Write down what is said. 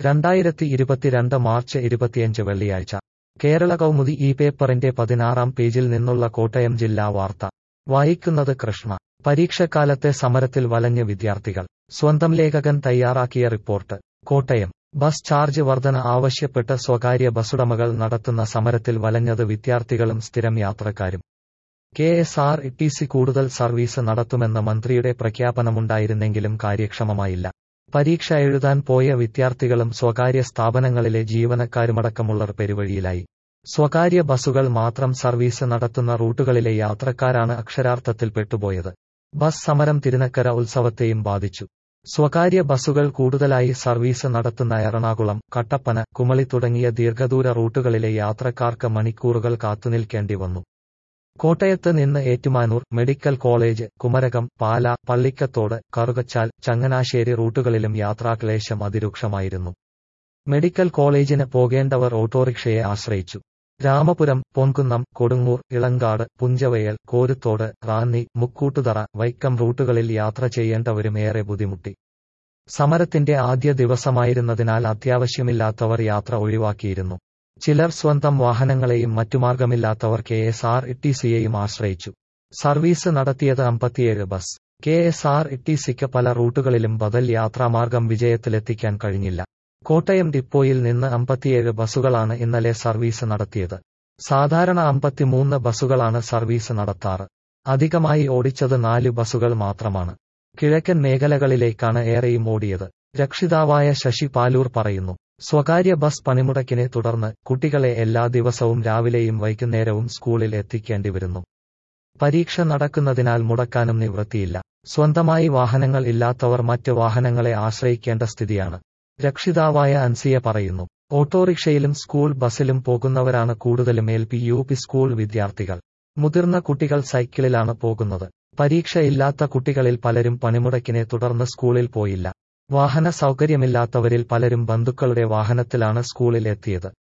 2022 March 25 വെള്ളിയാഴ്ച കേരള കൗമുദി ഈ പേപ്പറിന്റെ 16-ാം പേജിൽ നിന്നുള്ള കോട്ടയം ജില്ലാ വാർത്ത വായിക്കുന്നത് കൃഷ്ണ. പരീക്ഷക്കാലത്തെ സമരത്തിൽ വലഞ്ഞ് വിദ്യാർത്ഥികൾ. സ്വന്തം ലേഖകൻ തയ്യാറാക്കിയ റിപ്പോർട്ട്. കോട്ടയം. ബസ് ചാർജ് വർധന ആവശ്യപ്പെട്ട് സ്വകാര്യ ബസുടമകൾ നടത്തുന്ന സമരത്തിൽ വലഞ്ഞത് വിദ്യാർത്ഥികളും സ്ഥിരം യാത്രക്കാരും. കെ.എസ്.ആർ.ടി.സി കൂടുതൽ സർവീസ് നടത്തുമെന്ന മന്ത്രിയുടെ പ്രഖ്യാപനമുണ്ടായിരുന്നെങ്കിലും കാര്യക്ഷമമായില്ല. പരീക്ഷ എഴുതാൻ പോയ വിദ്യാർത്ഥികളും സ്വകാര്യ സ്ഥാപനങ്ങളിലെ ജീവനക്കാരുമടക്കമുള്ളവർ പെരുവഴിയിലായി. സ്വകാര്യ ബസുകൾ മാത്രം സർവീസ് നടത്തുന്ന റൂട്ടുകളിലെ യാത്രക്കാരാണ് അക്ഷരാർത്ഥത്തിൽ പെട്ടുപോയത്. ബസ് സമരം തിരുനക്കര ഉത്സവത്തെയും ബാധിച്ചു. സ്വകാര്യ ബസുകൾ കൂടുതലായി സർവീസ് നടത്തുന്ന എറണാകുളം, കട്ടപ്പന, കുമളി തുടങ്ങിയ ദീർഘദൂര റൂട്ടുകളിലെ യാത്രക്കാർക്ക് മണിക്കൂറുകൾ കാത്തുനിൽക്കേണ്ടി വന്നു. കോട്ടയത്ത് നിന്ന് ഏറ്റുമാനൂർ, മെഡിക്കൽ കോളേജ്, കുമരകം, പാല, പള്ളിക്കത്തോട്, കറുകച്ചാൽ, ചങ്ങനാശ്ശേരി റൂട്ടുകളിലും യാത്രാക്ലേശം അതിരൂക്ഷമായിരുന്നു. മെഡിക്കൽ കോളേജിന് പോകേണ്ടവർ ഓട്ടോറിക്ഷയെ ആശ്രയിച്ചു. രാമപുരം, പൊൻകുന്നം, കൊടുങ്ങൂർ, ഇളങ്കാട്, പുഞ്ചവയൽ, കോരുത്തോട്, റാന്നി, മുക്കൂട്ടുതറ, വൈക്കം റൂട്ടുകളിൽ യാത്ര ചെയ്യേണ്ടവരും ഏറെ ബുദ്ധിമുട്ടി. സമരത്തിന്റെ ആദ്യ ദിവസമായിരുന്നതിനാൽ അത്യാവശ്യമില്ലാത്തവർ യാത്ര ഒഴിവാക്കിയിരുന്നു. ചിലർ സ്വന്തം വാഹനങ്ങളെയും മറ്റുമാർഗമില്ലാത്തവർ കെ.എസ്.ആർ.ടി.സിയെയും ആശ്രയിച്ചു. സർവീസ് നടത്തിയത് 57 ബസ്. കെ.എസ്.ആർ.ടി.സിക്ക് പല റൂട്ടുകളിലും ബദൽ യാത്രാമാർഗം വിജയത്തിലെത്തിക്കാൻ കഴിഞ്ഞില്ല. കോട്ടയം ഡിപ്പോയിൽ നിന്ന് 57 ബസുകളാണ് ഇന്നലെ സർവീസ് നടത്തിയത്. സാധാരണ 53 ബസുകളാണ് സർവീസ് നടത്താറ്. അധികമായി ഓടിച്ചത് 4 ബസുകൾ മാത്രമാണ്. കിഴക്കൻ മേഖലകളിലേക്കാണ് ഏറെയും ഓടിയത്. രക്ഷിതാവായ ശശി പാലൂർ പറയുന്നു. സ്വകാര്യ ബസ് പണിമുടക്കിനെ തുടർന്ന് കുട്ടികളെ എല്ലാ ദിവസവും രാവിലെയും വൈകുന്നേരവും സ്കൂളിൽ എത്തിക്കേണ്ടി വരുന്നു. പരീക്ഷ നടക്കുന്നതിനാൽ മുടക്കാനും നിവൃത്തിയില്ല. സ്വന്തമായി വാഹനങ്ങൾ ഇല്ലാത്തവർ മറ്റ് വാഹനങ്ങളെ ആശ്രയിക്കേണ്ട സ്ഥിതിയാണ്. രക്ഷിതാവായ അൻസിയ പറയുന്നു. ഓട്ടോറിക്ഷയിലും സ്കൂൾ ബസിലും പോകുന്നവരാണ് കൂടുതലും എൽ.പി. യു.പി. സ്കൂൾ വിദ്യാർത്ഥികൾ. മുതിർന്ന കുട്ടികൾ സൈക്കിളിലാണ് പോകുന്നത്. പരീക്ഷ ഇല്ലാത്ത കുട്ടികളിൽ പലരും പണിമുടക്കിനെ തുടർന്ന് സ്കൂളിൽ പോയില്ല. വാഹന സൗകര്യമില്ലാത്തവരിൽ പലരും ബന്ധുക്കളുടെ വാഹനത്തിലാണ് സ്കൂളിൽ എത്തിയത്.